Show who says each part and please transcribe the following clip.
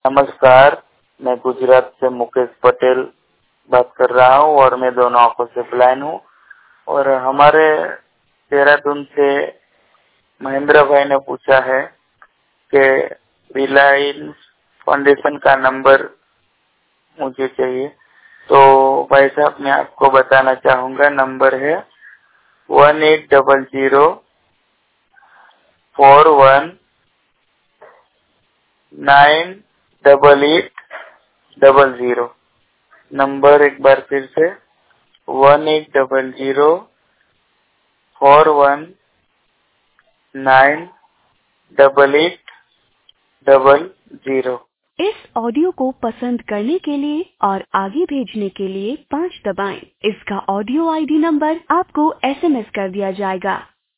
Speaker 1: नमस्कार, मैं गुजरात से मुकेश पटेल बात कर रहा हूँ और मैं दोनों आंखों से ब्लाइंड हूँ। और हमारे देहरादून से महेंद्र भाई ने पूछा है कि रिलायंस फाउंडेशन का नंबर मुझे चाहिए। तो भाई साहब, मैं आपको बताना चाहूँगा, नंबर है 180041988800। नंबर एक बार फिर से 180041988800।
Speaker 2: इस ऑडियो को पसंद करने के लिए और आगे भेजने के लिए 5 दबाएं। इसका ऑडियो आईडी नंबर आपको एसएमएस कर दिया जाएगा।